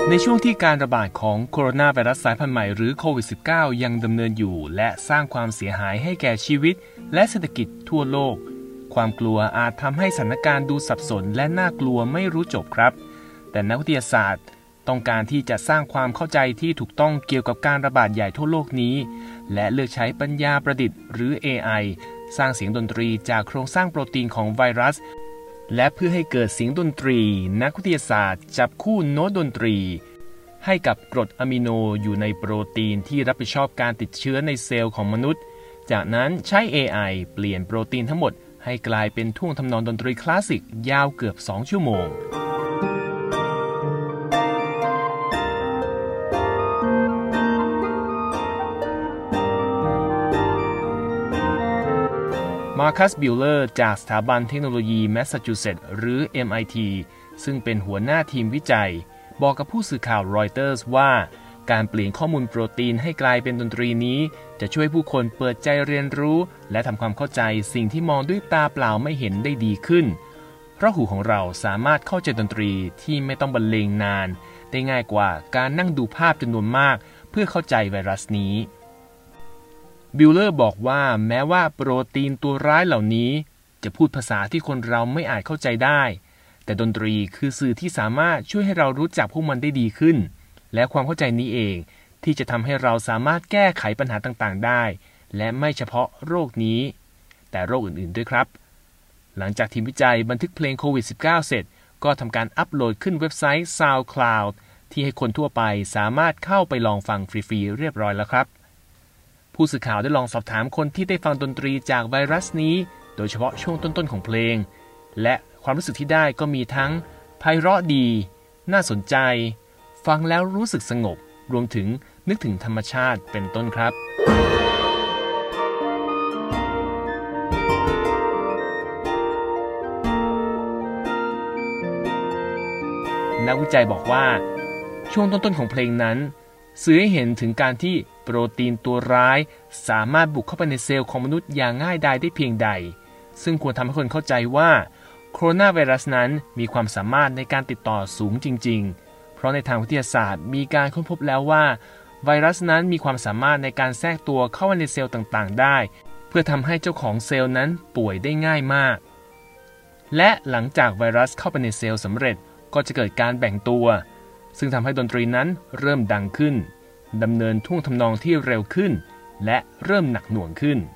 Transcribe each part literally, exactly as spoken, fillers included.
ในช่วงที่การระบาดของโคโรนาไวรัสสายพันธุ์ใหม่หรือโควิด สิบเก้า ยังดำเนินอยู่และสร้างความเสียหายให้แก่ชีวิตและเศรษฐกิจทั่วโลกความกลัวอาจทำให้สถานการณ์ดูสับสนและน่ากลัวไม่รู้จบครับแต่นักวิทยาศาสตร์ต้องการที่จะสร้างความเข้าใจที่ถูกต้องเกี่ยวกับการระบาดใหญ่ทั่วโลกนี้และเลือกใช้ปัญญาประดิษฐ์หรือ เอ ไอ สร้างเสียงดนตรีจากโครงสร้างโปรตีนของไวรัสและเพื่อให้เกิดเสียงดนตรีนักวิทยาศาสตร์จับคู่โน้ตดนตรีให้กับกรดอะมิโนอยู่ในโปรตีนที่รับผิดชอบการติดเชื้อในเซลล์ของมนุษย์จากนั้นใช้ เอ ไอ เปลี่ยนโปรตีนทั้งหมดให้กลายเป็นท่วงทำนองดนตรีคลาสสิกยาวเกือบสองชั่วโมงมาร์คัส บิลเลอร์จากสถาบันเทคโนโลยีแมสซาชูเซตส์หรือ เอ็ม ไอ ที ซึ่งเป็นหัวหน้าทีมวิจัยบอกกับผู้สื่อข่าวรอยเตอร์สว่าการเปลี่ยนข้อมูลโปรตีนให้กลายเป็นดนตรีนี้จะช่วยผู้คนเปิดใจเรียนรู้และทำความเข้าใจสิ่งที่มองด้วยตาเปล่าไม่เห็นได้ดีขึ้นเพราะหูของเราสามารถเข้าใจดนตรีที่ไม่ต้องบรรเลงนานได้ง่ายกว่าการนั่งดูภาพจำนวนมากเพื่อเข้าใจไวรัสนี้บิลเลอร์บอกว่าแม้ว่าโปรตีนตัวร้ายเหล่านี้จะพูดภาษาที่คนเราไม่อาจเข้าใจได้แต่ดนตรีคือสื่อที่สามารถช่วยให้เรารู้จักพวกมันได้ดีขึ้นและความเข้าใจนี้เองที่จะทำให้เราสามารถแก้ไขปัญหาต่างๆได้และไม่เฉพาะโรคนี้แต่โรคอื่นๆด้วยครับหลังจากทีมวิจัยบันทึกเพลงโควิด สิบเก้า เสร็จก็ทำการอัปโหลดขึ้นเว็บไซต์ SoundCloud ที่ให้คนทั่วไปสามารถเข้าไปลองฟังฟรีๆเรียบร้อยแล้วครับผู้สื่อข่าวได้ลองสอบถามคนที่ได้ฟังดนตรีจากไวรัสนี้โดยเฉพาะช่วงต้นๆของเพลงและความรู้สึกที่ได้ก็มีทั้งไพเราะดีน่าสนใจฟังแล้วรู้สึกสงบรวมถึงนึกถึงธรรมชาติเป็นต้นครับนักวิจัยบอกว่าช่วงต้นๆของเพลงนั้นสื่อให้เห็นถึงการที่โปรตีนตัวร้ายสามารถบุกเข้าไปในเซลล์ของมนุษย์อย่างง่ายดายได้เพียงใดซึ่งควรทำให้คนเข้าใจว่าโคโรนาไวรัสนั้นมีความสามารถในการติดต่อสูงจริงๆเพราะในทางวิทยาศาสตร์มีการค้นพบแล้วว่าไวรัสนั้นมีความสามารถในการแทรกตัวเข้าในเซลล์ต่างๆได้เพื่อทำให้เจ้าของเซลล์นั้นป่วยได้ง่ายมากและหลังจากไวรัสเข้าไปในเซลล์สำเร็จก็จะเกิดการแบ่งตัวซึ่งทำให้ดนตรีนั้นเริ่มดังขึ้นดำเนินท่วงทำนองที่เร็วขึ้นและเริ่มหนักหน่วงขึ้น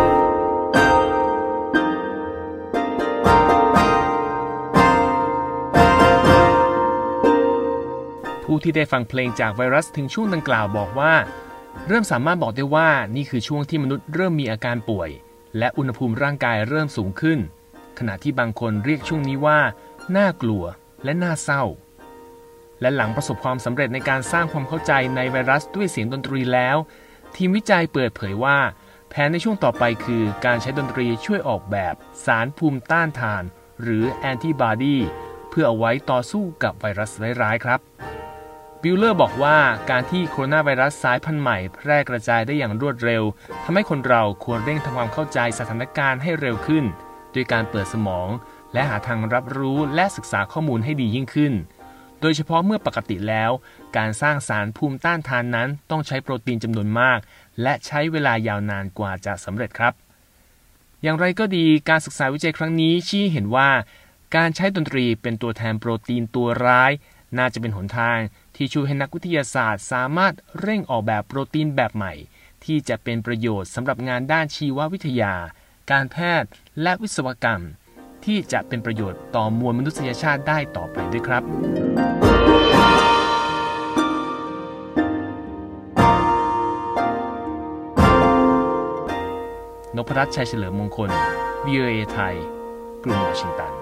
ผู้ที่ได้ฟังเพลงจากไวรัสถึงช่วงดังกล่าวบอกว่าเริ่มสามารถบอกได้ว่านี่คือช่วงที่มนุษย์เริ่มมีอาการป่วยและอุณหภูมิร่างกายเริ่มสูงขึ้นขณะที่บางคนเรียกช่วงนี้ว่าน่ากลัวและน่าเศร้าและหลังประสบความสำเร็จในการสร้างความเข้าใจในไวรัสด้วยเสียงดนตรีแล้วทีมวิจัยเปิดเผยว่าแผนในช่วงต่อไปคือการใช้ดนตรีช่วยออกแบบสารภูมิต้านทานหรือแอนติบอดีเพื่อเอาไว้ต่อสู้กับไวรัสร้ายๆครับบิลเลอร์บอกว่าการที่โคโรนาไวรัสสายพันธุ์ใหม่แพร่กระจายได้อย่างรวดเร็วทำให้คนเราควรเร่งทำความเข้าใจสถานการณ์ให้เร็วขึ้นด้วยการเปิดสมองและหาทางรับรู้และศึกษาข้อมูลให้ดียิ่งขึ้นโดยเฉพาะเมื่อปกติแล้วการสร้างสารภูมิต้านทานนั้นต้องใช้โปรตีนจำนวนมากและใช้เวลายาวนานกว่าจะสำเร็จครับอย่างไรก็ดีการศึกษาวิจัยครั้งนี้ชี้เห็นว่าการใช้ดนตรีเป็นตัวแทนโปรตีนตัวร้ายน่าจะเป็นหนทางที่ช่วยให้นักวิทยาศาสตร์สามารถเร่งออกแบบโปรตีนแบบใหม่ที่จะเป็นประโยชน์สำหรับงานด้านชีววิทยาการแพทย์และวิศวกรรมที่จะเป็นประโยชน์ต่อมวลมนุษยชาติได้ต่อไปด้วยครับนพรัตน์ ชัยเฉลิมมงคล วี โอ เอ ไทยกรุงวอชิงตัน